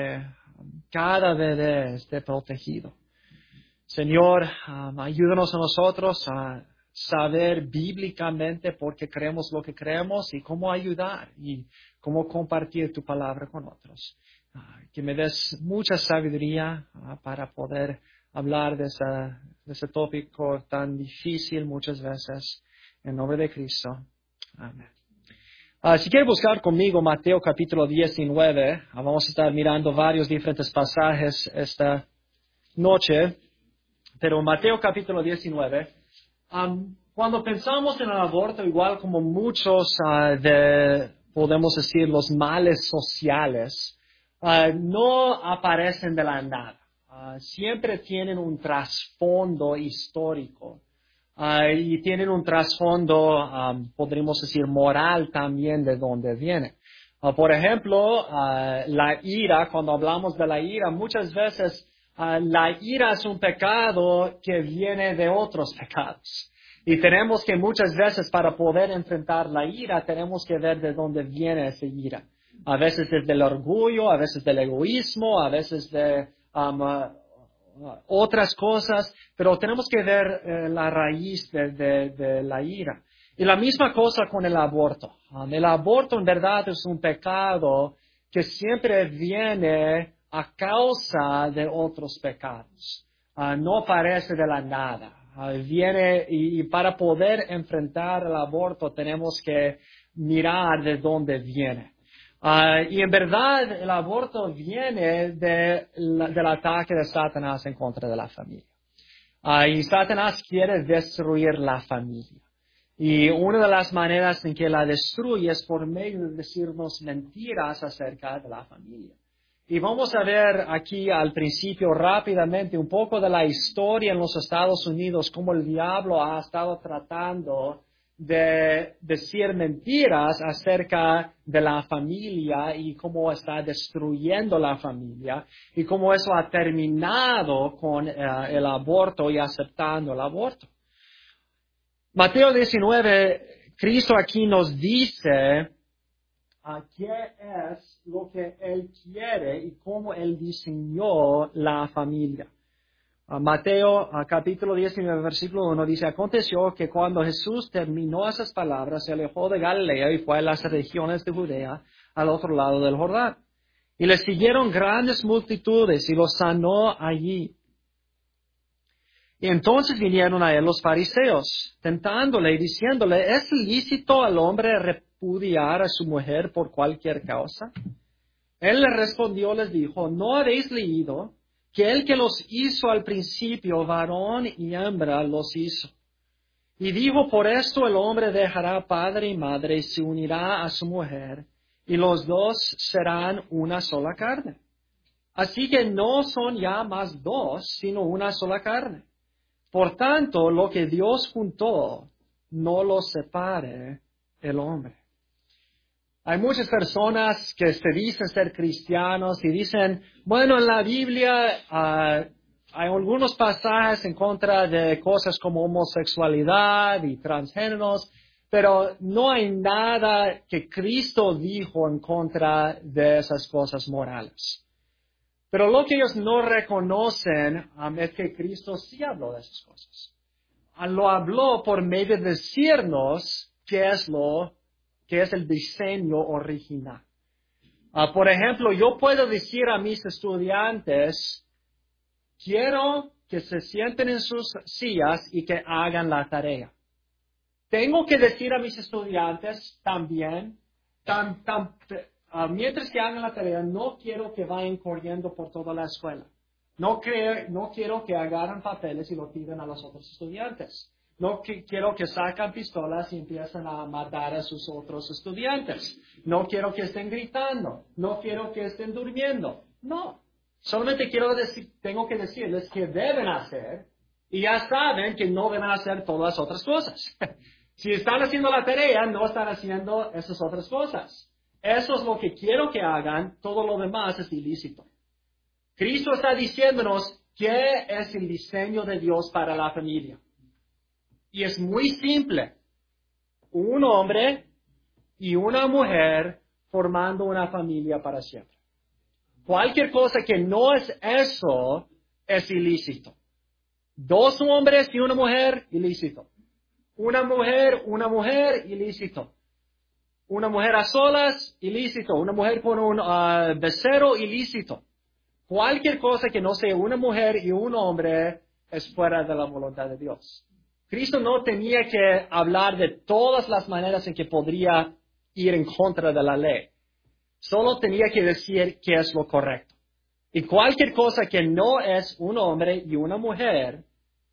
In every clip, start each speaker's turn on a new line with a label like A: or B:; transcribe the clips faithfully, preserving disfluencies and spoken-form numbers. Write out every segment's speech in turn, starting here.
A: cada bebé esté protegido. Señor, um, ayúdanos a nosotros a saber bíblicamente por qué creemos lo que creemos y cómo ayudar y cómo compartir tu palabra con otros. Uh, que me des mucha sabiduría uh, para poder hablar de, esa, de ese tópico tan difícil muchas veces. En nombre de Cristo. Amén. Uh, si quiere buscar conmigo Mateo capítulo diecinueve, uh, vamos a estar mirando varios diferentes pasajes esta noche, pero Mateo capítulo diecinueve, um, cuando pensamos en el aborto, igual como muchos uh, de, podemos decir, los males sociales, uh, no aparecen de la nada. Uh, siempre tienen un trasfondo histórico. Uh, y tienen un trasfondo, um, podríamos decir, moral también de dónde viene. Uh, por ejemplo, uh, la ira, cuando hablamos de la ira, muchas veces uh, la ira es un pecado que viene de otros pecados. Y tenemos que muchas veces para poder enfrentar la ira, tenemos que ver de dónde viene esa ira. A veces desde el orgullo, a veces del egoísmo, a veces de um, uh, otras cosas, pero tenemos que ver eh, la raíz de, de, de la ira. Y la misma cosa con el aborto. Um, el aborto en verdad es un pecado que siempre viene a causa de otros pecados. Uh, no aparece de la nada. Uh, viene y, y para poder enfrentar el aborto tenemos que mirar de dónde viene. Uh, y en verdad el aborto viene de la, del ataque de Satanás en contra de la familia. Uh, y Satanás quiere destruir la familia. Y una de las maneras en que la destruye es por medio de decirnos mentiras acerca de la familia. Y vamos a ver aquí al principio rápidamente un poco de la historia en los Estados Unidos, cómo el diablo ha estado tratando de decir mentiras acerca de la familia y cómo está destruyendo la familia y cómo eso ha terminado con uh, el aborto y aceptando el aborto. Mateo diecinueve, Cristo aquí nos dice uh, qué es lo que Él quiere y cómo Él diseñó la familia. Uh, Mateo uh, capítulo diecinueve, versículo uno dice, aconteció que cuando Jesús terminó esas palabras, se alejó de Galilea y fue a las regiones de Judea, al otro lado del Jordán. Y le siguieron grandes multitudes y los sanó allí. Y entonces vinieron a él los fariseos, tentándole y diciéndole, ¿es lícito al hombre repudiar a su mujer por cualquier causa? Él les respondió, les dijo, ¿no habéis leído que el que los hizo al principio, varón y hembra, los hizo? Y dijo, por esto el hombre dejará padre y madre y se unirá a su mujer, y los dos serán una sola carne. Así que no son ya más dos, sino una sola carne. Por tanto, lo que Dios juntó, no lo separe el hombre. Hay muchas personas que se dicen ser cristianos y dicen, bueno, en la Biblia uh, hay algunos pasajes en contra de cosas como homosexualidad y transgéneros, pero no hay nada que Cristo dijo en contra de esas cosas morales. Pero lo que ellos no reconocen um, es que Cristo sí habló de esas cosas. Uh, lo habló por medio de decirnos qué es lo que es el diseño original. Uh, por ejemplo, yo puedo decir a mis estudiantes, quiero que se sienten en sus sillas y que hagan la tarea. Tengo que decir a mis estudiantes también, tan, tan, uh, mientras que hagan la tarea, no quiero que vayan corriendo por toda la escuela. No, cre- no quiero que agarren papeles y lo tiren a los otros estudiantes. No que, quiero que sacan pistolas y empiecen a matar a sus otros estudiantes. No quiero que estén gritando. No quiero que estén durmiendo. No. Solamente quiero decir, tengo que decirles que deben hacer y ya saben que no deben hacer todas las otras cosas. Si están haciendo la tarea, no están haciendo esas otras cosas. Eso es lo que quiero que hagan. Todo lo demás es ilícito. Cristo está diciéndonos qué es el diseño de Dios para la familia. Y es muy simple. Un hombre y una mujer formando una familia para siempre. Cualquier cosa que no es eso es ilícito. Dos hombres y una mujer, ilícito. Una mujer, una mujer, ilícito. Una mujer a solas, ilícito. Una mujer con un uh, becerro, ilícito. Cualquier cosa que no sea una mujer y un hombre es fuera de la voluntad de Dios. Cristo no tenía que hablar de todas las maneras en que podría ir en contra de la ley. Solo tenía que decir qué es lo correcto. Y cualquier cosa que no es un hombre y una mujer,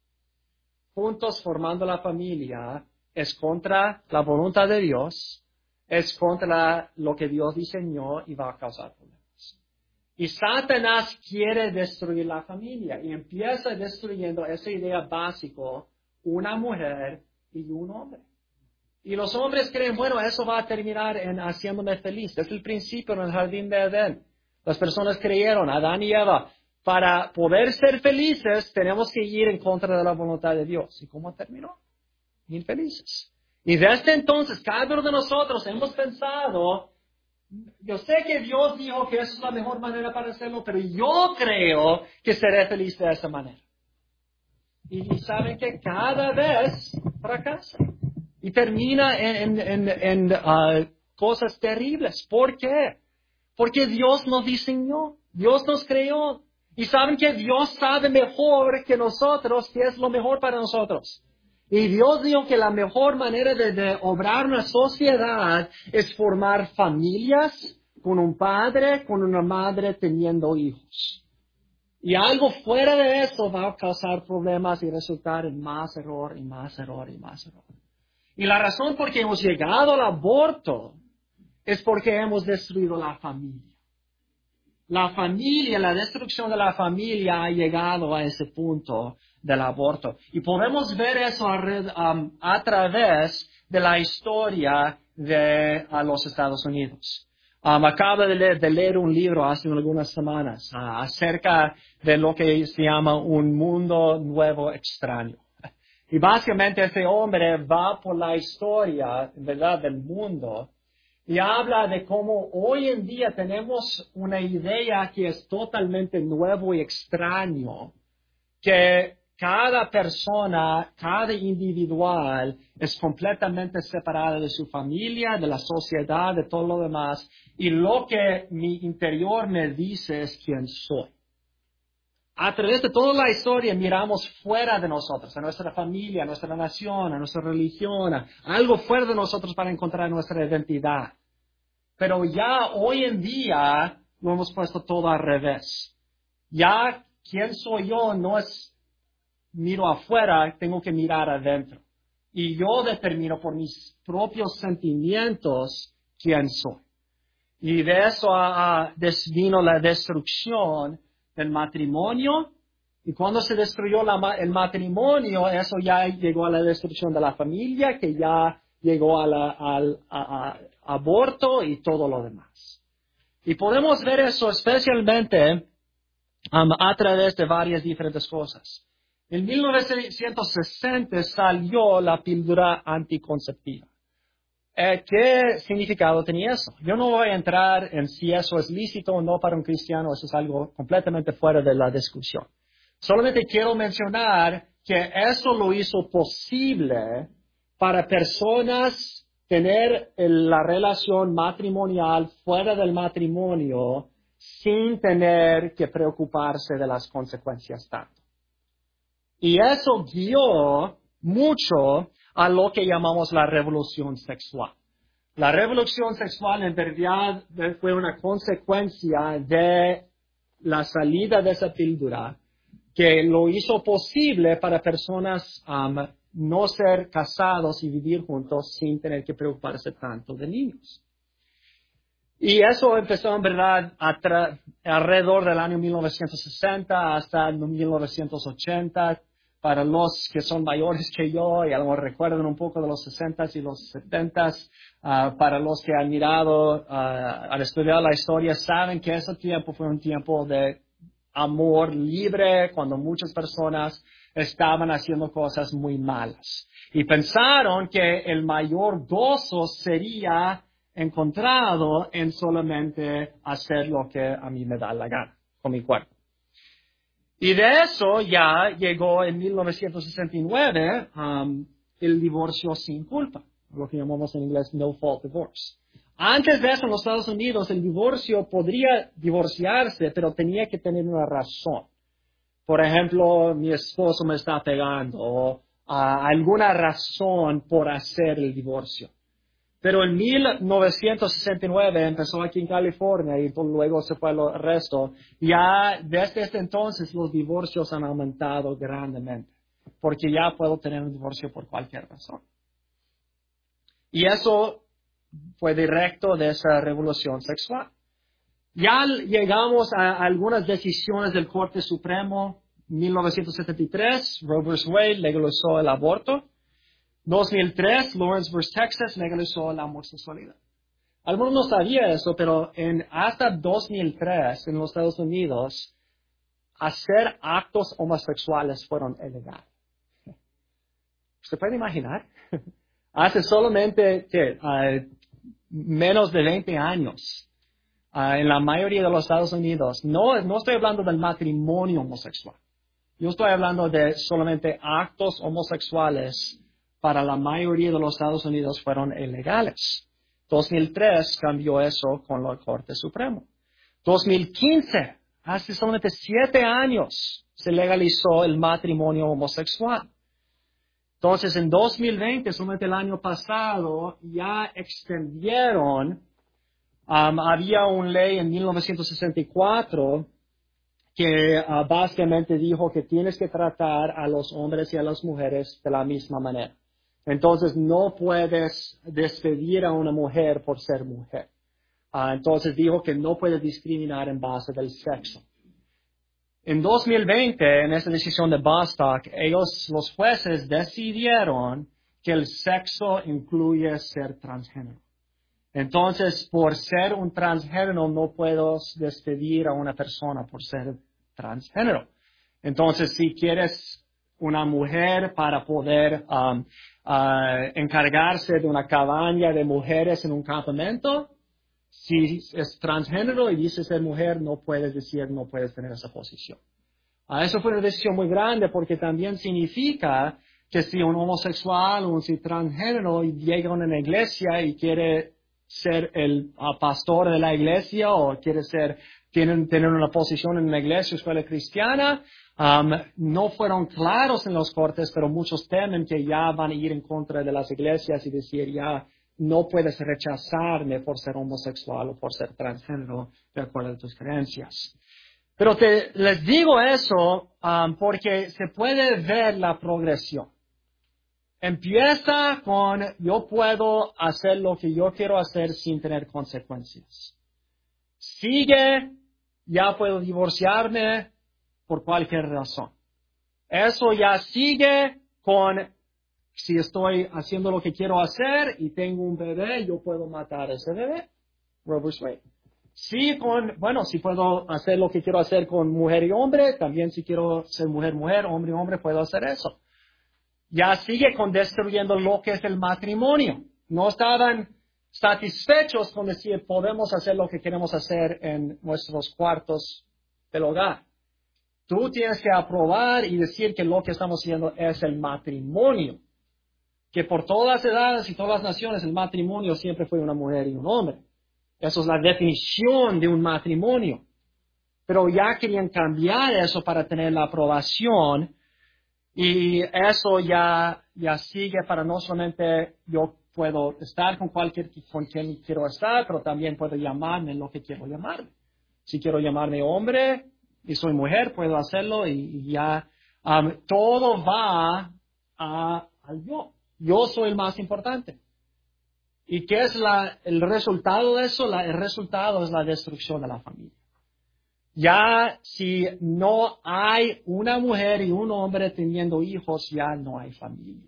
A: juntos formando la familia, es contra la voluntad de Dios, es contra lo que Dios diseñó y va a causar problemas. Y Satanás quiere destruir la familia y empieza destruyendo esa idea básica, una mujer y un hombre. Y los hombres creen, bueno, eso va a terminar en haciéndome feliz. Desde el principio en el jardín de Edén, las personas creyeron, Adán y Eva, para poder ser felices tenemos que ir en contra de la voluntad de Dios. ¿Y cómo terminó? Infelices. Y desde entonces, cada uno de nosotros hemos pensado, yo sé que Dios dijo que esa es la mejor manera para hacerlo, pero yo creo que seré feliz de esa manera. Y, y saben que cada vez fracasa. Y termina en, en, en, en uh, cosas terribles. ¿Por qué? Porque Dios nos diseñó. Dios nos creó. Y saben que Dios sabe mejor que nosotros qué es lo mejor para nosotros. Y Dios dijo que la mejor manera de, de obrar una sociedad es formar familias con un padre, con una madre teniendo hijos. Y algo fuera de eso va a causar problemas y resultar en más error y más error y más error. Y la razón por qué hemos llegado al aborto es porque hemos destruido la familia. La familia, la destrucción de la familia ha llegado a ese punto del aborto. Y podemos ver eso a, um, a través de la historia de uh, los Estados Unidos. Um, acabo de leer, de leer un libro hace algunas semanas uh, acerca de lo que se llama un mundo nuevo extraño. Y básicamente este hombre va por la historia, ¿verdad?, del mundo y habla de cómo hoy en día tenemos una idea que es totalmente nuevo y extraño, que cada persona, cada individual es completamente separada de su familia, de la sociedad, de todo lo demás, y lo que mi interior me dice es quién soy. A través de toda la historia miramos fuera de nosotros, a nuestra familia, a nuestra nación, a nuestra religión, a algo fuera de nosotros para encontrar nuestra identidad. Pero ya hoy en día lo hemos puesto todo al revés. Ya quién soy yo no es miro afuera, tengo que mirar adentro. Y yo determino por mis propios sentimientos quién soy. Y de eso uh, vino la destrucción del matrimonio, y cuando se destruyó la, el matrimonio, eso ya llegó a la destrucción de la familia, que ya llegó a la, al a, a, aborto y todo lo demás. Y podemos ver eso especialmente um, a través de varias diferentes cosas. En mil novecientos sesenta salió la píldora anticonceptiva. Eh, ¿Qué significado tenía eso? Yo no voy a entrar en si eso es lícito o no para un cristiano, eso es algo completamente fuera de la discusión. Solamente quiero mencionar que eso lo hizo posible para personas tener la relación matrimonial fuera del matrimonio sin tener que preocuparse de las consecuencias tanto. Y eso guió mucho a lo que llamamos la revolución sexual. La revolución sexual en verdad fue una consecuencia de la salida de esa píldora que lo hizo posible para personas um, no ser casados y vivir juntos sin tener que preocuparse tanto de niños. Y eso empezó en verdad alrededor del año mil novecientos sesenta hasta mil novecientos ochenta. Para los que son mayores que yo y a lo mejor recuerdan un poco de los sesentas y los setentas, uh, para los que han mirado, uh, han estudiado la historia, saben que ese tiempo fue un tiempo de amor libre, cuando muchas personas estaban haciendo cosas muy malas. Y pensaron que el mayor gozo sería encontrado en solamente hacer lo que a mí me da la gana con mi cuerpo. Y de eso ya llegó en mil novecientos sesenta y nueve um, el divorcio sin culpa, lo que llamamos en inglés no fault divorce. Antes de eso, en los Estados Unidos, el divorcio podría divorciarse, pero tenía que tener una razón. Por ejemplo, mi esposo me está pegando, o uh, alguna razón por hacer el divorcio. Pero en mil novecientos sesenta y nueve empezó aquí en California y luego se fue al resto. Ya desde este entonces los divorcios han aumentado grandemente, porque ya puedo tener un divorcio por cualquier razón. Y eso fue directo de esa revolución sexual. Ya llegamos a algunas decisiones del Corte Supremo. mil novecientos setenta y tres, Roe versus Wade legalizó el aborto. dos mil tres, Lawrence versus Texas legalizó la homosexualidad. Algunos no sabían eso, pero en, hasta dos mil tres, en los Estados Unidos, hacer actos homosexuales fueron ilegales. ¿Usted puede imaginar? Hace solamente ¿qué? Uh, menos de veinte años, uh, en la mayoría de los Estados Unidos, no, no estoy hablando del matrimonio homosexual. Yo estoy hablando de solamente actos homosexuales. Para la mayoría de los Estados Unidos fueron ilegales. dos mil tres cambió eso con la Corte Suprema. dos mil quince, hace solamente siete años, se legalizó el matrimonio homosexual. Entonces, en dos mil veinte, solamente el año pasado, ya extendieron, um, había una ley en mil novecientos sesenta y cuatro que uh, básicamente dijo que tienes que tratar a los hombres y a las mujeres de la misma manera. Entonces, no puedes despedir a una mujer por ser mujer. Uh, entonces, dijo que no puedes discriminar en base del sexo. En dos mil veinte, en esa decisión de Bostock, ellos, los jueces, decidieron que el sexo incluye ser transgénero. Entonces, por ser un transgénero, no puedo despedir a una persona por ser transgénero. Entonces, si quieres una mujer para poder um, uh, encargarse de una cabaña de mujeres en un campamento, si es transgénero y dice ser mujer, no puedes decir, no puedes tener esa posición. Uh, eso fue una decisión muy grande porque también significa que si un homosexual o un si transgénero llega a una iglesia y quiere ser el uh, pastor de la iglesia o quiere ser, tienen, tener una posición en la iglesia o escuela cristiana, um, no fueron claros en los cortes, pero muchos temen que ya van a ir en contra de las iglesias y decir ya no puedes rechazarme por ser homosexual o por ser transgénero de acuerdo a tus creencias. Pero te, les digo eso um, porque se puede ver la progresión. Empieza con yo puedo hacer lo que yo quiero hacer sin tener consecuencias. Sigue, ya puedo divorciarme por cualquier razón. Eso ya sigue con si estoy haciendo lo que quiero hacer y tengo un bebé, yo puedo matar a ese bebé. Roe versus Wade. Sí, con, bueno, si puedo hacer lo que quiero hacer con mujer y hombre, también si quiero ser mujer, mujer, hombre y hombre, puedo hacer eso. Ya sigue con destruyendo lo que es el matrimonio. No estaban satisfechos con decir podemos hacer lo que queremos hacer en nuestros cuartos del hogar. Tú tienes que aprobar y decir que lo que estamos haciendo es el matrimonio. Que por todas las edades y todas las naciones el matrimonio siempre fue una mujer y un hombre. Eso es la definición de un matrimonio. Pero ya querían cambiar eso para tener la aprobación. Y eso ya, ya sigue para no solamente yo puedo estar con cualquier, con quien quiero estar, pero también puedo llamarme lo que quiero llamarme. Si quiero llamarme hombre y soy mujer, puedo hacerlo y, y ya um, todo va a, al yo. Yo soy el más importante. ¿Y qué es la, el resultado de eso? La, el resultado es la destrucción de la familia. Ya si no hay una mujer y un hombre teniendo hijos, ya no hay familia.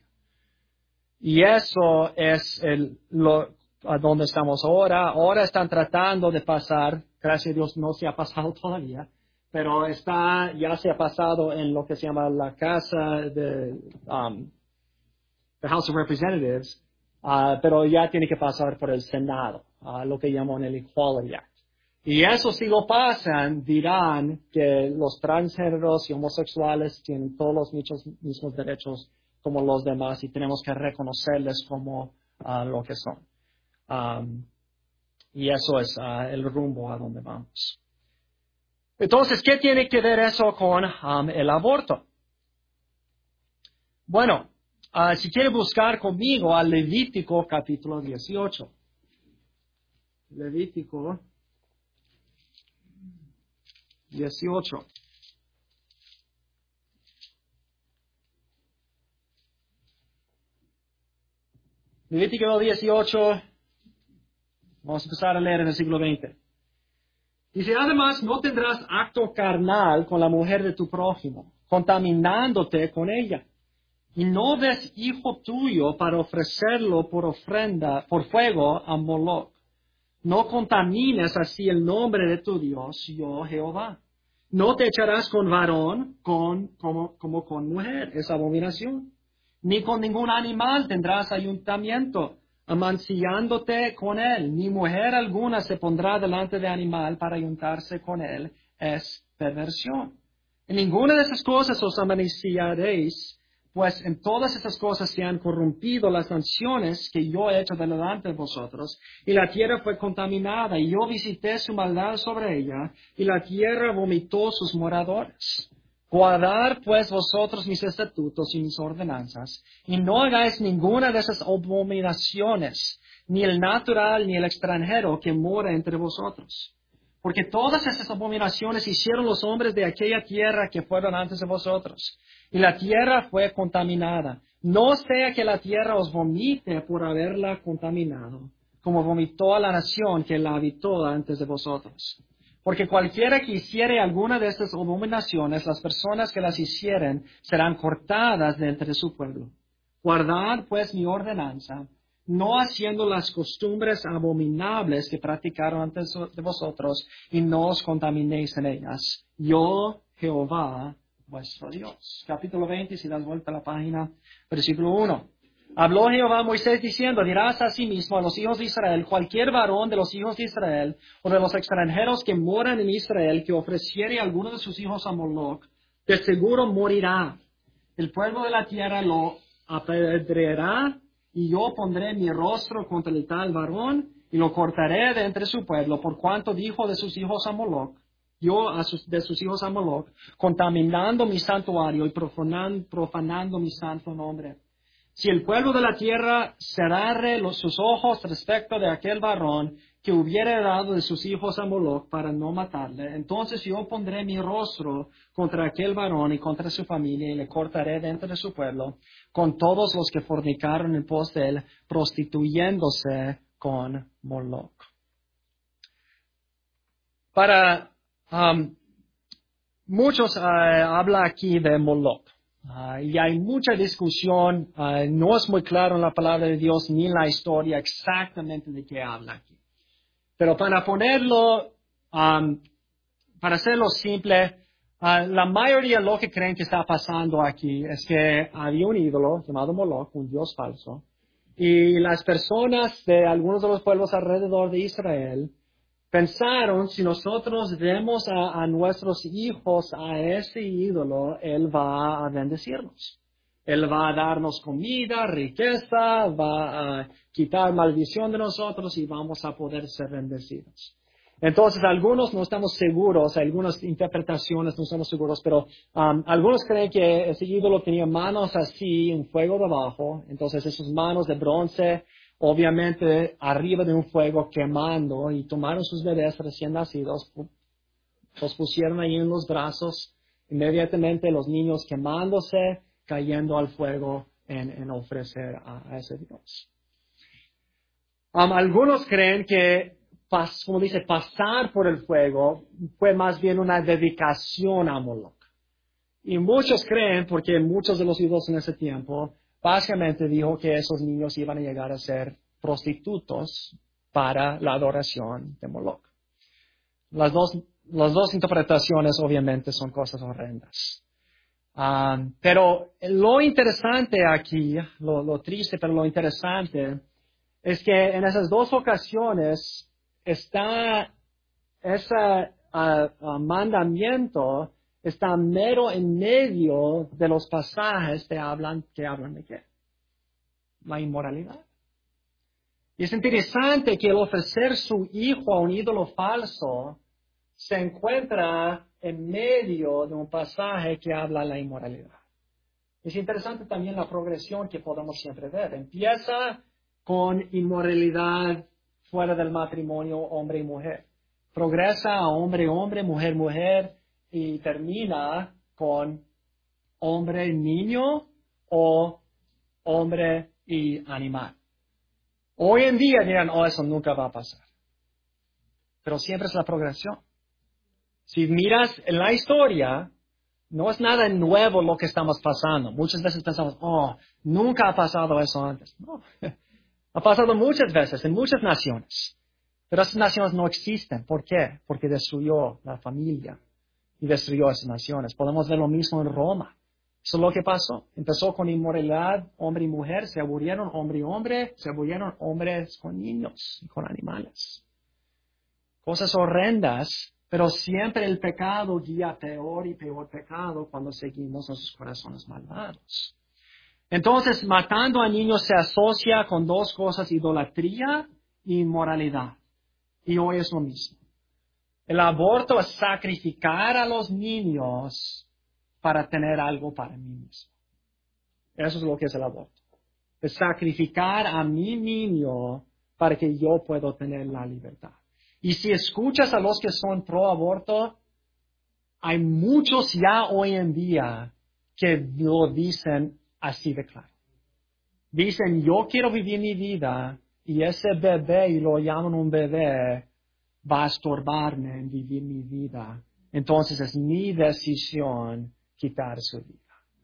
A: Y eso es el, lo, a donde estamos ahora. Ahora están tratando de pasar, gracias a Dios no se ha pasado todavía, pero está, ya se ha pasado en lo que se llama la Casa de, um, the House of Representatives, uh, pero ya tiene que pasar por el Senado. uh, lo que llaman el Equality Act. Y eso si lo pasan, dirán que los transgéneros y homosexuales tienen todos los mismos, mismos derechos como los demás y tenemos que reconocerles como uh, lo que son. Um, y eso es uh, el rumbo a donde vamos. Entonces, ¿qué tiene que ver eso con um, el aborto? Bueno, uh, si quiere buscar conmigo a Levítico capítulo dieciocho. Levítico dieciocho. Levítico dieciocho, vamos a empezar a leer en el siglo veinte. Dice, además, no tendrás acto carnal con la mujer de tu prójimo, contaminándote con ella. Y no des hijo tuyo para ofrecerlo por ofrenda, por fuego a Moloch. No contamines así el nombre de tu Dios, yo Jehová. No te echarás con varón con, como, como con mujer, es abominación. Ni con ningún animal tendrás ayuntamiento, amancillándote con él. Ni mujer alguna se pondrá delante de animal para ayuntarse con él, es perversión. En ninguna de esas cosas os amancillaréis, pues en todas estas cosas se han corrompido las naciones que yo he hecho delante de vosotros, y la tierra fue contaminada, y yo visité su maldad sobre ella, y la tierra vomitó sus moradores. Guardad pues vosotros mis estatutos y mis ordenanzas, y no hagáis ninguna de esas abominaciones, ni el natural ni el extranjero que mora entre vosotros. Porque todas esas abominaciones hicieron los hombres de aquella tierra que fueron antes de vosotros. Y la tierra fue contaminada. No sea que la tierra os vomite por haberla contaminado, como vomitó a la nación que la habitó antes de vosotros. Porque cualquiera que hiciere alguna de estas abominaciones, las personas que las hicieren serán cortadas de entre su pueblo. Guardad pues mi ordenanza, no haciendo las costumbres abominables que practicaron antes de vosotros, y no os contaminéis en ellas. Yo, Jehová, vuestro Dios. Capítulo veinte, si das vuelta a la página, versículo uno. Habló Jehová a Moisés diciendo, dirás a sí mismo a los hijos de Israel, cualquier varón de los hijos de Israel, o de los extranjeros que moran en Israel, que ofreciere a alguno de sus hijos a Moloch, de seguro morirá. El pueblo de la tierra lo apedreará, y yo pondré mi rostro contra el tal varón, y lo cortaré de entre su pueblo, por cuanto dijo de sus hijos a Moloch, yo a sus, de sus hijos a Moloch, contaminando mi santuario y profanando, profanando mi santo nombre. Si el pueblo de la tierra cerrare los, sus ojos respecto de aquel varón que hubiere dado de sus hijos a Moloch para no matarle, entonces yo pondré mi rostro contra aquel varón y contra su familia y le cortaré dentro de su pueblo con todos los que fornicaron en pos de él, prostituyéndose con Moloch. Para um, muchos uh, habla aquí de Moloch. Uh, y hay mucha discusión, uh, no es muy claro en la palabra de Dios ni en la historia exactamente de qué habla aquí. Pero para ponerlo, um, para hacerlo simple, uh, la mayoría de lo que creen que está pasando aquí es que había un ídolo llamado Moloch, un dios falso, y las personas de algunos de los pueblos alrededor de Israel pensaron, si nosotros demos a, a nuestros hijos a ese ídolo, Él va a bendecirnos. Él va a darnos comida, riqueza, va a quitar maldición de nosotros y vamos a poder ser bendecidos. Entonces, algunos no estamos seguros, algunas interpretaciones no estamos seguros, pero um, algunos creen que ese ídolo tenía manos así, un fuego debajo, entonces esas manos de bronce, obviamente arriba de un fuego quemando, y tomaron sus bebés recién nacidos, los pusieron ahí en los brazos, inmediatamente los niños quemándose, cayendo al fuego en, en ofrecer a, a ese Dios. Um, algunos creen que, pas, como dice, pasar por el fuego fue más bien una dedicación a Moloch. Y muchos creen, porque muchos de los ídolos en ese tiempo, básicamente dijo que esos niños iban a llegar a ser prostitutos para la adoración de Moloch. Las dos, las dos interpretaciones obviamente son cosas horrendas. Um, pero lo interesante aquí, lo, lo triste, pero lo interesante es que en esas dos ocasiones está ese uh, uh, mandamiento está mero en medio de los pasajes que hablan, que hablan de qué? La inmoralidad. Y es interesante que el ofrecer su hijo a un ídolo falso se encuentra en medio de un pasaje que habla de la inmoralidad. Es interesante también la progresión que podemos siempre ver. Empieza con inmoralidad fuera del matrimonio, hombre y mujer. Progresa a hombre, hombre, mujer, mujer, y termina con hombre, niño o hombre y animal. Hoy en día dirán, oh, eso nunca va a pasar. Pero siempre es la progresión. Si miras en la historia, no es nada nuevo lo que estamos pasando. Muchas veces pensamos, oh, nunca ha pasado eso antes. No, ha pasado muchas veces en muchas naciones. Pero esas naciones no existen. ¿Por qué? Porque destruyó la familia y destruyó esas naciones. Podemos ver lo mismo en Roma. Eso es lo que pasó. Empezó con inmoralidad, hombre y mujer, se aburrieron hombre y hombre, se aburrieron hombres con niños y con animales. Cosas horrendas, pero siempre el pecado guía peor y peor pecado cuando seguimos nuestros corazones malvados. Entonces, matando a niños se asocia con dos cosas, idolatría e inmoralidad. Y hoy es lo mismo. El aborto es sacrificar a los niños para tener algo para mí mismo. Eso es lo que es el aborto. Es sacrificar a mi niño para que yo pueda tener la libertad. Y si escuchas a los que son pro aborto, hay muchos ya hoy en día que lo dicen así de claro. Dicen, yo quiero vivir mi vida y ese bebé, y lo llaman un bebé, va a estorbarme en vivir mi vida. Entonces es mi decisión quitar su vida.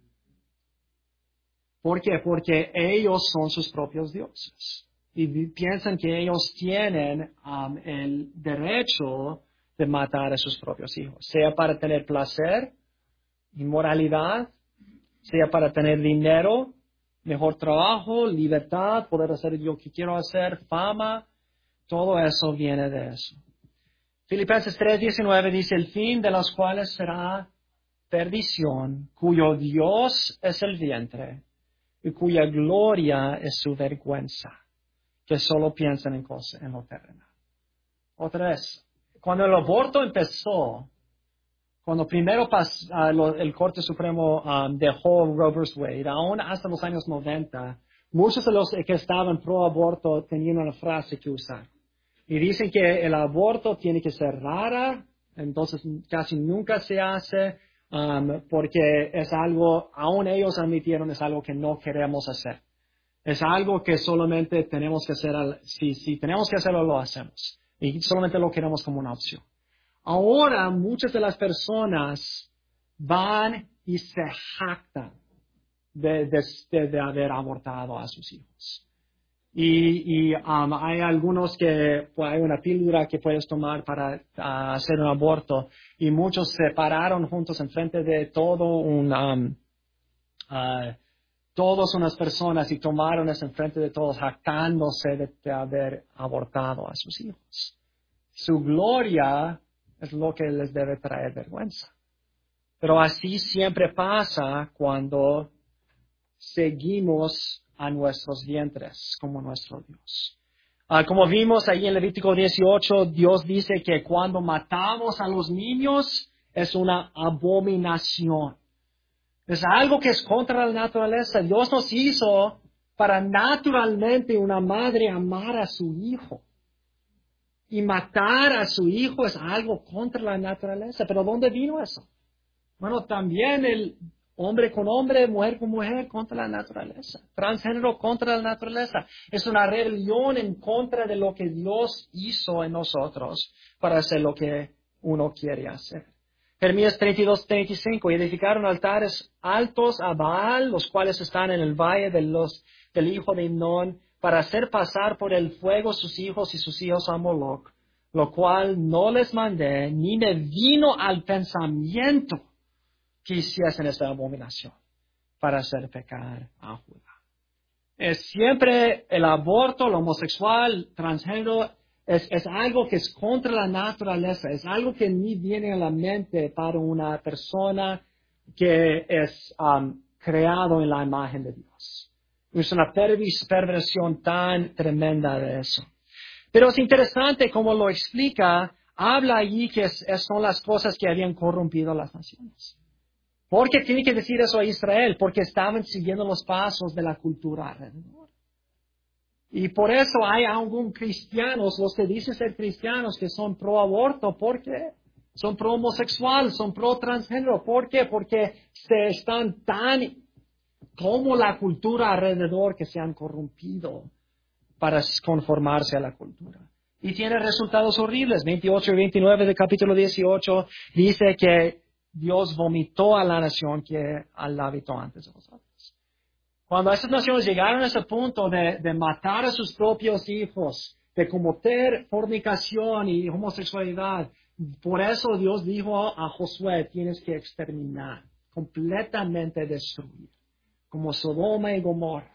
A: ¿Por qué? Porque ellos son sus propios dioses. Y piensan que ellos tienen um, el derecho de matar a sus propios hijos. Sea para tener placer, inmoralidad, sea para tener dinero, mejor trabajo, libertad, poder hacer lo que quiero hacer, fama. Todo eso viene de eso. Filipenses tres diecinueve dice, el fin de los cuales será perdición, cuyo Dios es el vientre y cuya gloria es su vergüenza, que solo piensan en cosas, en lo terrenal. Otra vez, cuando el aborto empezó, cuando primero pas, uh, lo, el Corte Supremo um, dejó Roe versus Wade, aún hasta los años noventa, muchos de los que estaban pro aborto tenían una frase que usar. Y dicen que el aborto tiene que ser rara, entonces casi nunca se hace, um, porque es algo, aún ellos admitieron, es algo que no queremos hacer. Es algo que solamente tenemos que hacer, al, si, si tenemos que hacerlo, lo hacemos. Y solamente lo queremos como una opción. Ahora muchas de las personas van y se jactan de, de, de, de haber abortado a sus hijos. Y, y um, hay algunos que, pues, hay una píldora que puedes tomar para uh, hacer un aborto. Y muchos se pararon juntos enfrente de todo un, um, uh, todas unas personas y tomaron eso enfrente de todos, jactándose de, de haber abortado a sus hijos. Su gloria es lo que les debe traer vergüenza. Pero así siempre pasa cuando seguimos a nuestros vientres como nuestro Dios. Uh, como vimos ahí en Levítico dieciocho, Dios dice que cuando matamos a los niños es una abominación. Es algo que es contra la naturaleza. Dios nos hizo para naturalmente una madre amar a su hijo. Y matar a su hijo es algo contra la naturaleza. ¿Pero dónde vino eso? Bueno, también el hombre con hombre, mujer con mujer, contra la naturaleza. Transgénero contra la naturaleza. Es una rebelión en contra de lo que Dios hizo en nosotros para hacer lo que uno quiere hacer. Jeremías treinta y dos, treinta y cinco. Edificaron altares altos a Baal, los cuales están en el valle de los, del hijo de Himnón, para hacer pasar por el fuego sus hijos y sus hijos a Moloch, lo cual no les mandé, ni me vino al pensamiento que hiciesen esta abominación para hacer pecar a Judá. Es siempre el aborto, el homosexual, transgénero, es, es algo que es contra la naturaleza, es algo que ni viene a la mente para una persona que es um, creado en la imagen de Dios. Es una pervis- perversión tan tremenda de eso. Pero es interesante como lo explica, habla allí que es, es- son las cosas que habían corrompido las naciones. ¿Por qué tiene que decir eso a Israel? Porque estaban siguiendo los pasos de la cultura alrededor. Y por eso hay algunos cristianos, los que dicen ser cristianos, que son pro aborto. ¿Por qué? Son pro homosexual, son pro transgénero. ¿Por qué? Porque se están tan como la cultura alrededor que se han corrompido para conformarse a la cultura. Y tiene resultados horribles. veintiocho y veintinueve del capítulo dieciocho dice que Dios vomitó a la nación que la habitó antes de nosotros. Cuando esas naciones llegaron a ese punto de, de matar a sus propios hijos, de cometer fornicación y homosexualidad, por eso Dios dijo a Josué, tienes que exterminar, completamente destruir, como Sodoma y Gomorra.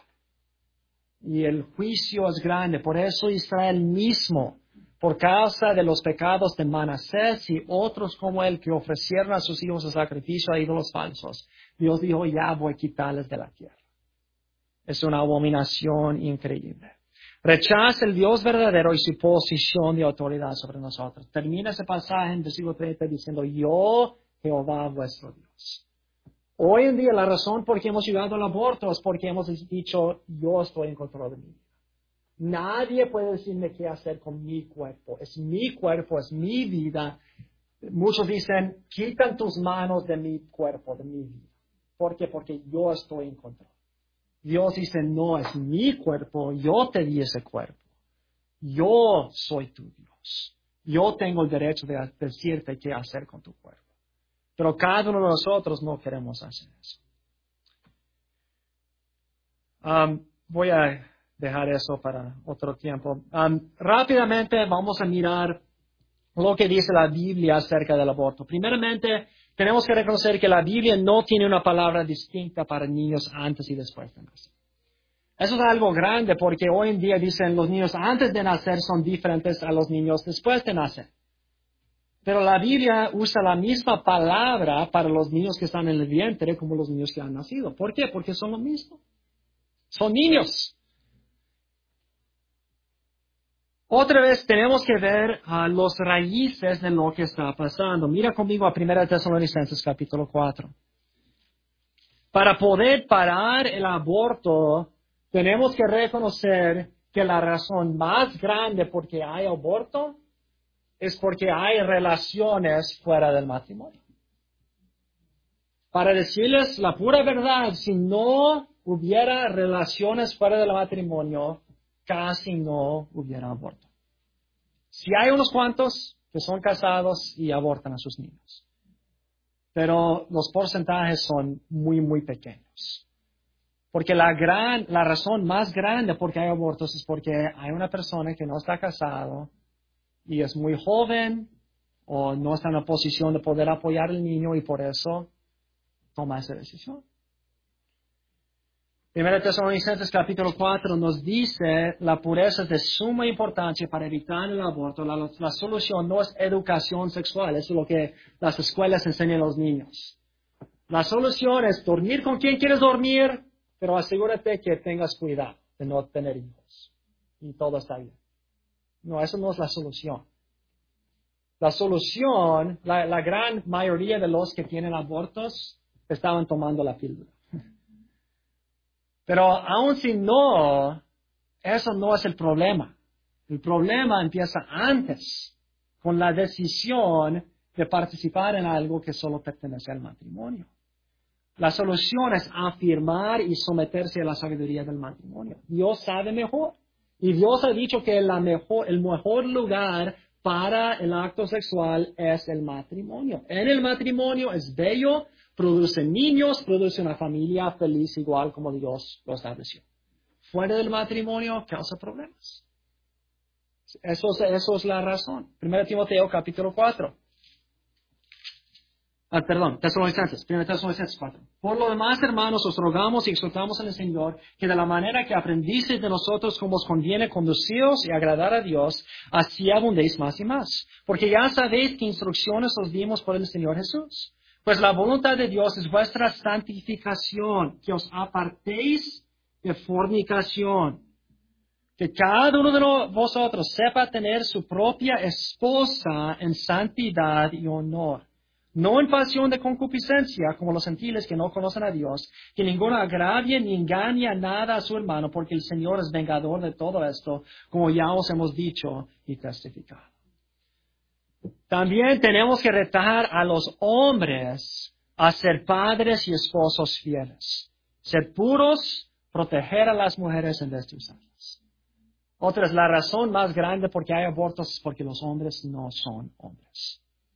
A: Y el juicio es grande. Por eso Israel mismo, por causa de los pecados de Manasés y otros como él que ofrecieron a sus hijos a sacrificio a ídolos falsos, Dios dijo, ya voy a quitarles de la tierra. Es una abominación increíble. Rechaza el Dios verdadero y su posición de autoridad sobre nosotros. Termina ese pasaje en versículo treinta diciendo, yo, Jehová, vuestro Dios. Hoy en día la razón por qué hemos llegado al aborto es porque hemos dicho, yo estoy en control de mi vida. Nadie puede decirme qué hacer con mi cuerpo. Es mi cuerpo, es mi vida. Muchos dicen, quitan tus manos de mi cuerpo, de mi vida. ¿Por qué? Porque yo estoy en control. Dios dice, no, es mi cuerpo, yo te di ese cuerpo. Yo soy tu Dios. Yo tengo el derecho de decirte qué hacer con tu cuerpo. Pero cada uno de nosotros no queremos hacer eso. Um, voy a dejar eso para otro tiempo. Um, rápidamente vamos a mirar lo que dice la Biblia acerca del aborto. Primeramente, tenemos que reconocer que la Biblia no tiene una palabra distinta para niños antes y después de nacer. Eso es algo grande porque hoy en día dicen los niños antes de nacer son diferentes a los niños después de nacer. Pero la Biblia usa la misma palabra para los niños que están en el vientre como los niños que han nacido. ¿Por qué? Porque son lo mismo. Son niños. Otra vez tenemos que ver uh, los raíces de lo que está pasando. Mira conmigo a primera Tesalonicenses capítulo cuatro. Para poder parar el aborto, tenemos que reconocer que la razón más grande por qué hay aborto es porque hay relaciones fuera del matrimonio. Para decirles la pura verdad, si no hubiera relaciones fuera del matrimonio, casi no hubiera aborto. Si hay unos cuantos que son casados y abortan a sus niños, pero los porcentajes son muy, muy pequeños. Porque la gran, la razón más grande por qué hay abortos es porque hay una persona que no está casado y es muy joven o no está en la posición de poder apoyar al niño y por eso toma esa decisión. Primera Tesalonicenses capítulo cuatro nos dice la pureza es de suma importancia para evitar el aborto. La, la solución no es educación sexual, eso es lo que las escuelas enseñan a los niños. La solución es dormir con quien quieres dormir, pero asegúrate que tengas cuidado de no tener hijos y todo está bien. No, eso no es la solución. La solución, la, la gran mayoría de los que tienen abortos estaban tomando la píldora. Pero aun si no, eso no es el problema. El problema empieza antes, con la decisión de participar en algo que solo pertenece al matrimonio. La solución es afirmar y someterse a la sabiduría del matrimonio. Dios sabe mejor. Y Dios ha dicho que la mejor, el mejor lugar para el acto sexual es el matrimonio. En el matrimonio es bello, produce niños, produce una familia feliz igual como Dios lo estableció. Fuera del matrimonio causa problemas. Eso es, eso es la razón. Primero Timoteo capítulo cuatro. Ah, perdón, Tesalonicenses, primero Tesalonicenses cuatro. Por lo demás, hermanos, os rogamos y exhortamos en el Señor que de la manera que aprendisteis de nosotros como os conviene conduciros y agradar a Dios, así abundéis más y más. Porque ya sabéis qué instrucciones os dimos por el Señor Jesús. Pues la voluntad de Dios es vuestra santificación, que os apartéis de fornicación. Que cada uno de vosotros sepa tener su propia esposa en santidad y honor. No en pasión de concupiscencia, como los gentiles que no conocen a Dios, que ninguno agravie ni engañe nada a su hermano, porque el Señor es vengador de todo esto, como ya os hemos dicho y testificado. También tenemos que retar a los hombres a ser padres y esposos fieles, ser puros, proteger a las mujeres en destrozarlas. Otra es la razón más grande por qué hay abortos, es porque los hombres no son hombres.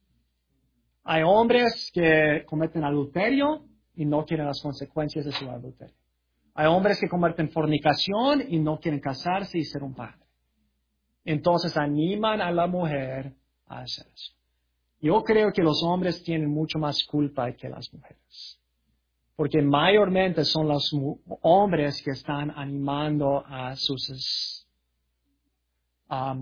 A: Hay hombres que cometen adulterio y no quieren las consecuencias de su adulterio. Hay hombres que cometen fornicación y no quieren casarse y ser un padre. Entonces animan a la mujer a hacer eso. Yo creo que los hombres tienen mucho más culpa que las mujeres. Porque mayormente son los hombres que están animando a sus um,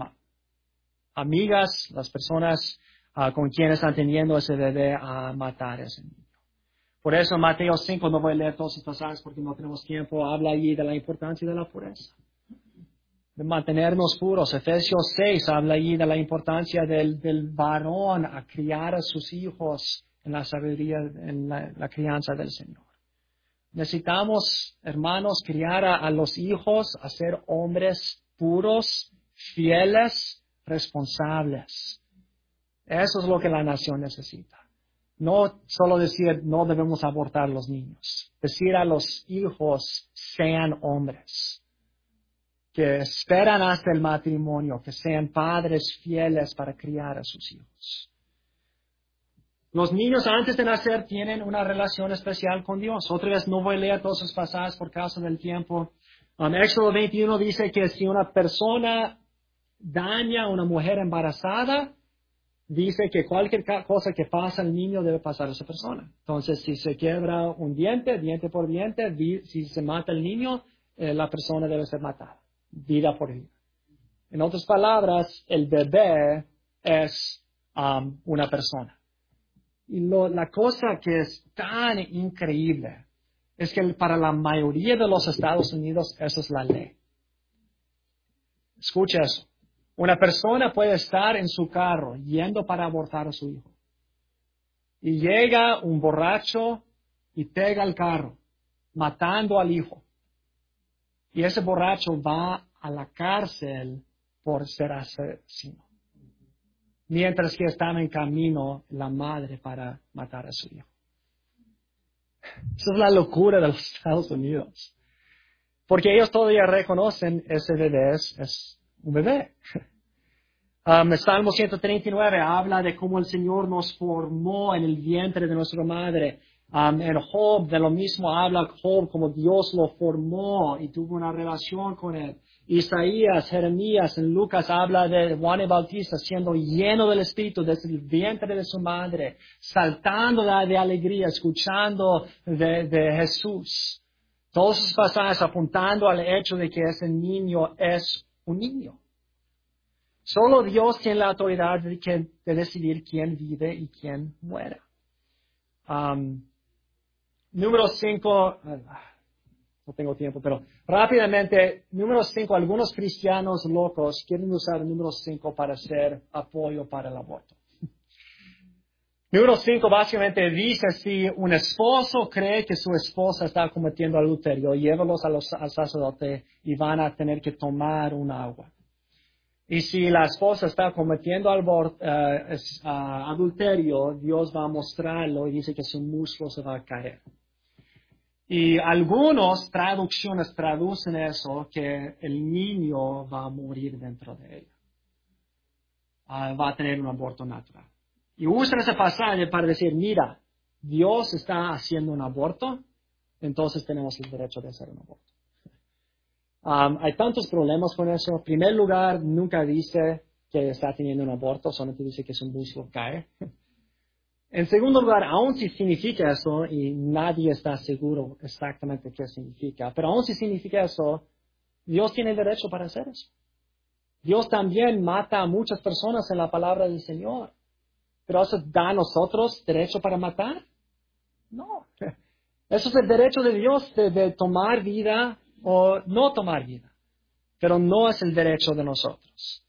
A: amigas, las personas Uh, con quienes están teniendo ese bebé a matar a ese niño. Por eso Mateo cinco, no voy a leer todos estos pasajes porque no tenemos tiempo, habla allí de la importancia de la pureza, de mantenernos puros. Efesios seis habla allí de la importancia del, del varón a criar a sus hijos en la sabiduría, en la, la crianza del Señor. Necesitamos, hermanos, criar a, a los hijos a ser hombres puros, fieles, responsables. Eso es lo que la nación necesita. No solo decir no debemos abortar a los niños. Decir a los hijos sean hombres. Que esperan hasta el matrimonio. Que sean padres fieles para criar a sus hijos. Los niños antes de nacer tienen una relación especial con Dios. Otra vez no voy a leer todos esos pasajes por causa del tiempo. Um, Éxodo veintiuno dice que si una persona daña a una mujer embarazada, dice que cualquier cosa que pasa al niño debe pasar a esa persona. Entonces, si se quiebra un diente, diente por diente, si se mata el niño, eh, la persona debe ser matada, vida por vida. En otras palabras, el bebé es um, una persona. Y lo, la cosa que es tan increíble es que para la mayoría de los Estados Unidos, eso es la ley. Escucha eso. Una persona puede estar en su carro yendo para abortar a su hijo. Y llega un borracho y pega el carro, matando al hijo. Y ese borracho va a la cárcel por ser asesino. Mientras que estaba en camino la madre para matar a su hijo. Esa es la locura de los Estados Unidos. Porque ellos todavía reconocen ese bebé es, es un bebé. Um, el Salmo ciento treinta y nueve habla de cómo el Señor nos formó en el vientre de nuestra madre. Um, en Job, de lo mismo habla Job, como Dios lo formó y tuvo una relación con él. Isaías, Jeremías, en Lucas habla de Juan el Bautista siendo lleno del Espíritu desde el vientre de su madre, saltando de, de alegría, escuchando de, de Jesús. Todos esos pasajes apuntando al hecho de que ese niño es un niño. Solo Dios tiene la autoridad de, que, de decidir quién vive y quién muere. Um, número cinco, no tengo tiempo, pero rápidamente, número cinco, algunos cristianos locos quieren usar el número cinco para hacer apoyo para el aborto. Número cinco básicamente dice si un esposo cree que su esposa está cometiendo adulterio, llévalos a los, al sacerdote y van a tener que tomar un agua. Y si la esposa está cometiendo albor, uh, uh, adulterio, Dios va a mostrarlo y dice que su muslo se va a caer. Y algunas traducciones traducen eso, que el niño va a morir dentro de ella. Uh, va a tener un aborto natural. Y usan ese pasaje para decir, mira, Dios está haciendo un aborto, entonces tenemos el derecho de hacer un aborto. Um, hay tantos problemas con eso. En primer lugar, nunca dice que está teniendo un aborto, solamente dice que su muslo cae. En segundo lugar, aun si significa eso, y nadie está seguro exactamente qué significa, pero aun si significa eso, Dios tiene derecho para hacer eso. Dios también mata a muchas personas en la palabra del Señor. ¿Pero eso da a nosotros derecho para matar? No. Eso es el derecho de Dios de, de tomar vida o no tomar vida. Pero no es el derecho de nosotros.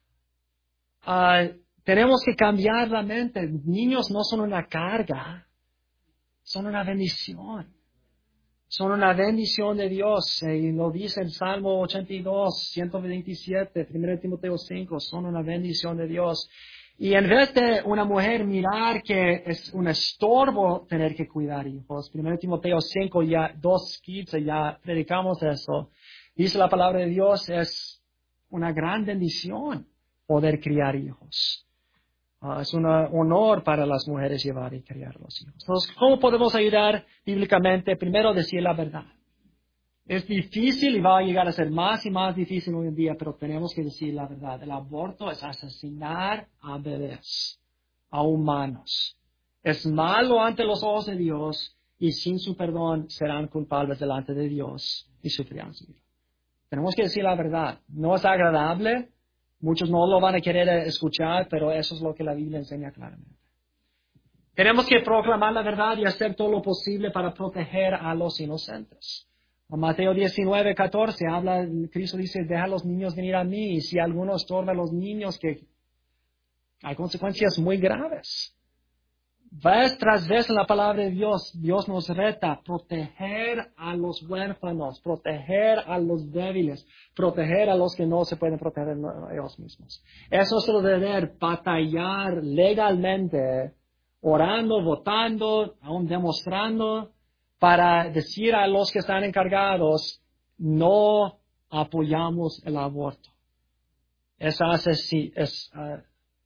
A: Uh, tenemos que cambiar la mente. Niños no son una carga, son una bendición. Son una bendición de Dios. Eh, y lo dice el Salmo ochenta y dos, ciento veintisiete, primero Timoteo cinco, son una bendición de Dios. Y en vez de una mujer mirar que es un estorbo tener que cuidar hijos, primero Timoteo cinco, ya dos quince, ya predicamos eso. Dice la palabra de Dios, es una gran bendición poder criar hijos. Uh, es un honor para las mujeres llevar y criar los hijos. Entonces, ¿cómo podemos ayudar bíblicamente? Primero, decir la verdad. Es difícil y va a llegar a ser más y más difícil hoy en día, pero tenemos que decir la verdad. El aborto es asesinar a bebés, a humanos. Es malo ante los ojos de Dios y sin su perdón serán culpables delante de Dios y sufrirán su vida. Tenemos que decir la verdad. No es agradable. Muchos no lo van a querer escuchar, pero eso es lo que la Biblia enseña claramente. Tenemos que proclamar la verdad y hacer todo lo posible para proteger a los inocentes. En Mateo diecinueve, catorce, habla, Cristo dice, deja a los niños venir a mí, y si alguno estorba a los niños, que hay consecuencias muy graves. Vez tras vez en la palabra de Dios, Dios nos reta proteger a los huérfanos, proteger a los débiles, proteger a los que no se pueden proteger ellos mismos. Eso es el deber, batallar legalmente, orando, votando, aún demostrando, para decir a los que están encargados, no apoyamos el aborto. Es, asesi- es uh,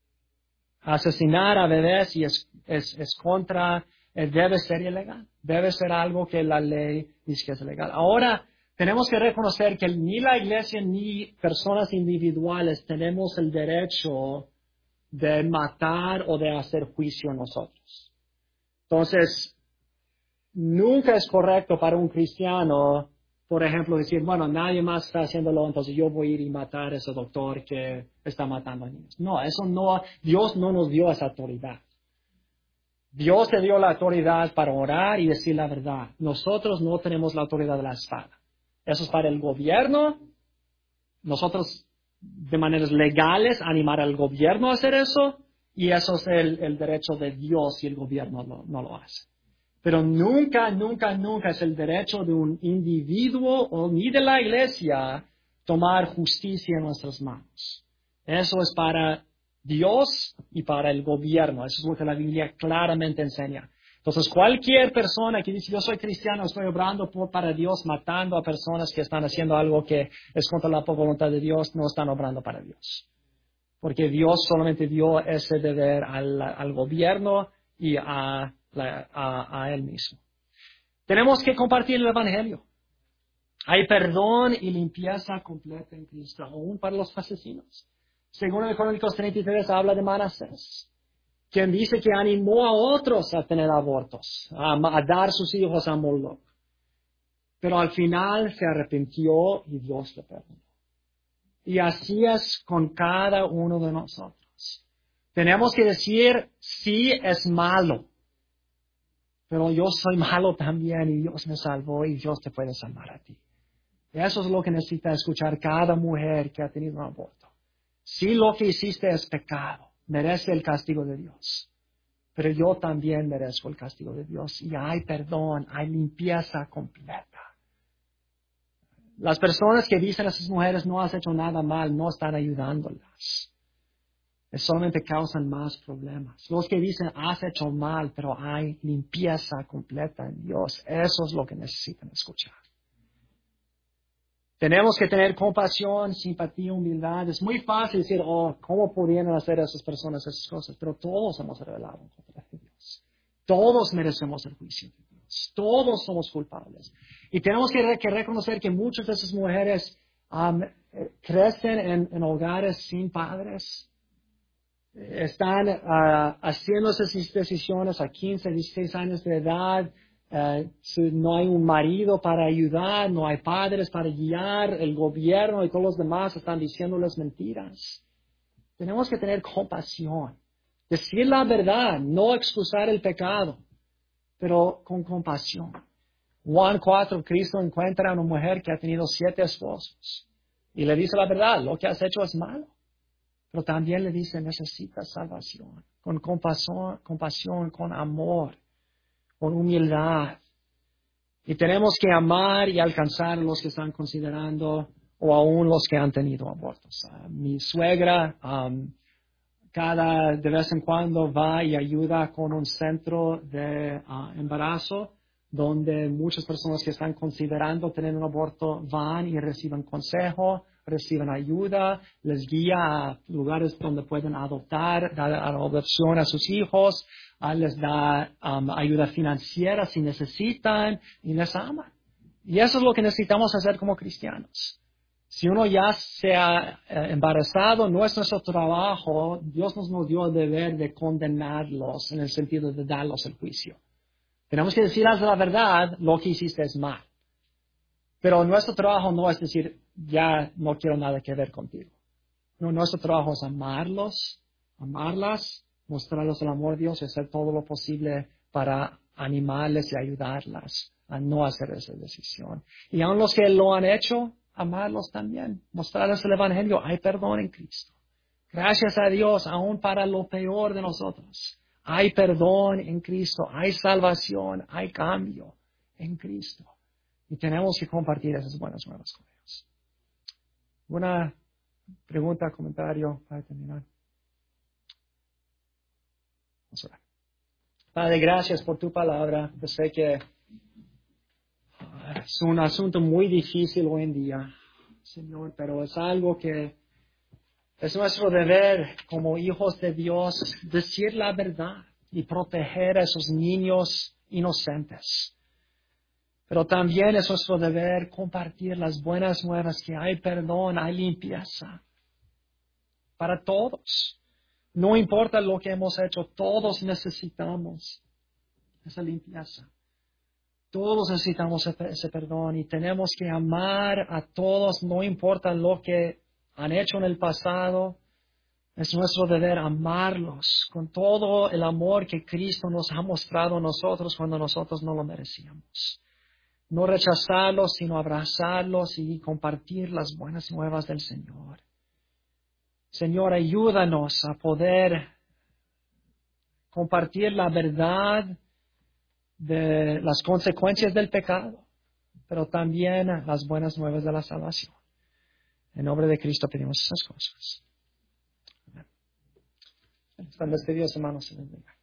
A: asesinar a bebés y es, es, es contra, eh, debe ser ilegal. Debe ser algo que la ley dice que es ilegal. Ahora, tenemos que reconocer que ni la iglesia ni personas individuales tenemos el derecho de matar o de hacer juicio nosotros. Entonces, nunca es correcto para un cristiano, por ejemplo, decir, bueno, nadie más está haciéndolo, entonces yo voy a ir y matar a ese doctor que está matando a niños. No, eso no, Dios no nos dio esa autoridad. Dios te dio la autoridad para orar y decir la verdad. Nosotros no tenemos la autoridad de la espada. Eso es para el gobierno. Nosotros, de maneras legales, animar al gobierno a hacer eso, y eso es el, el derecho de Dios y el gobierno no, no lo hace. Pero nunca, nunca, nunca es el derecho de un individuo o ni de la iglesia tomar justicia en nuestras manos. Eso es para Dios y para el gobierno. Eso es lo que la Biblia claramente enseña. Entonces, cualquier persona que dice, yo soy cristiano, estoy obrando por, para Dios, matando a personas que están haciendo algo que es contra la voluntad de Dios, no están obrando para Dios. Porque Dios solamente dio ese deber al, al gobierno y a La, a, a Él mismo. Tenemos que compartir el Evangelio. Hay perdón y limpieza completa en Cristo, aún para los asesinos. Según el Crónicos treinta y tres habla de Manasés, quien dice que animó a otros a tener abortos, a, a dar sus hijos a Moloch. Pero al final se arrepintió y Dios le perdonó. Y así es con cada uno de nosotros. Tenemos que decir, sí es malo. Pero yo soy malo también y Dios me salvó y Dios te puede salvar a ti. Eso es lo que necesita escuchar cada mujer que ha tenido un aborto. Si lo que hiciste es pecado, merece el castigo de Dios. Pero yo también merezco el castigo de Dios. Y hay perdón, hay limpieza completa. Las personas que dicen a esas mujeres no has hecho nada mal, no están ayudándolas. Solamente causan más problemas. Los que dicen, has hecho mal, pero hay limpieza completa en Dios. Eso es lo que necesitan escuchar. Tenemos que tener compasión, simpatía, humildad. Es muy fácil decir, oh, ¿cómo pudieron hacer esas personas esas cosas? Pero todos hemos rebelado contra Dios. Todos merecemos el juicio de Dios. Todos somos culpables. Y tenemos que, que reconocer que muchas de esas mujeres um, crecen en, en hogares sin padres. están uh, haciendo esas decisiones a quince, dieciséis años de edad. Uh, si no hay un marido para ayudar, no hay padres para guiar, el gobierno y todos los demás están diciéndoles mentiras. Tenemos que tener compasión. Decir la verdad, no excusar el pecado, pero con compasión. Juan cuatro, Cristo encuentra a una mujer que ha tenido siete esposos y le dice la verdad, lo que has hecho es malo. Pero también le dice, necesitas salvación, con compasión, compasión, con amor, con humildad. Y tenemos que amar y alcanzar a los que están considerando o aún los que han tenido abortos. Uh, mi suegra um, cada de vez en cuando va y ayuda con un centro de uh, embarazo donde muchas personas que están considerando tener un aborto van y reciben consejo, reciben ayuda, les guía a lugares donde pueden adoptar, dar adopción a sus hijos, uh, les da um, ayuda financiera si necesitan y les aman. Y eso es lo que necesitamos hacer como cristianos. Si uno ya se ha eh, embarazado, no es nuestro trabajo, Dios nos, nos dio el deber de condenarlos en el sentido de darlos el juicio. Tenemos que decirles la verdad, lo que hiciste es mal. Pero nuestro trabajo no es decir, ya no quiero nada que ver contigo. No, nuestro trabajo es amarlos, amarlas, mostrarles el amor de Dios y hacer todo lo posible para animarles y ayudarlas a no hacer esa decisión. Y aun los que lo han hecho, amarlos también, mostrarles el Evangelio. Hay perdón en Cristo. Gracias a Dios, aun para lo peor de nosotros. Hay perdón en Cristo, hay salvación, hay cambio en Cristo. Y tenemos que compartir esas buenas nuevas con ellos. ¿Una pregunta, comentario para terminar? Vamos a orar. Padre, gracias por tu palabra. Yo sé que es un asunto muy difícil hoy en día, Señor, pero es algo que es nuestro deber como hijos de Dios decir la verdad y proteger a esos niños inocentes. Pero también es nuestro deber compartir las buenas nuevas que hay perdón, hay limpieza para todos. No importa lo que hemos hecho, todos necesitamos esa limpieza. Todos necesitamos ese perdón y tenemos que amar a todos, no importa lo que han hecho en el pasado. Es nuestro deber amarlos con todo el amor que Cristo nos ha mostrado a nosotros cuando nosotros no lo merecíamos. No rechazarlos, sino abrazarlos y compartir las buenas nuevas del Señor. Señor, ayúdanos a poder compartir la verdad de las consecuencias del pecado, pero también las buenas nuevas de la salvación. En nombre de Cristo pedimos esas cosas. Amén. Están despedidos, hermanos.